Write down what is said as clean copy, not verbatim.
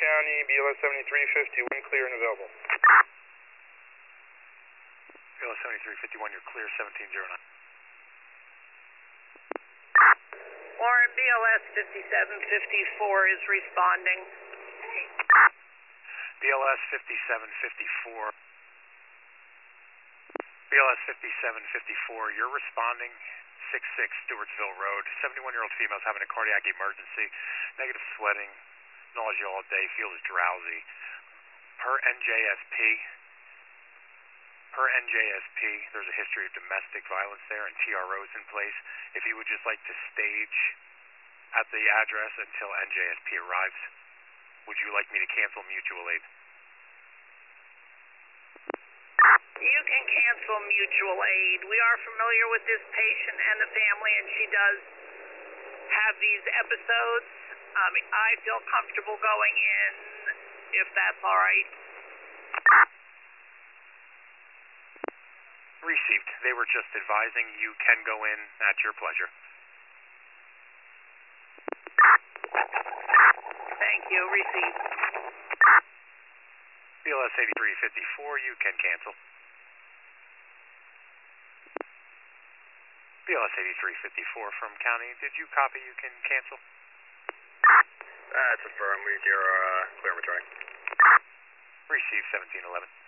County, BLS 7351, clear and available. BLS 7351, you're clear, 1709. Warren, BLS 5754 is responding. BLS 5754. BLS 5754, you're responding 66 Stewartsville Road. 71-year-old female's having a cardiac emergency. Negative sweating, nausea all day, feels drowsy. Per NJSP, there's a history of domestic violence there and TROs in place. If you would just like to stage at the address until NJSP arrives, would you like me to cancel mutual aid? You can cancel mutual aid. We are familiar with this patient and the family, and she does have these episodes. I feel comfortable going in, if that's all right. Received. They were just advising you can go in at your pleasure. Thank you. Received. BLS 8354, you can cancel. BLS 8354 from County, did you copy you can cancel? That's affirmed. Your clear majority. Receive 1711.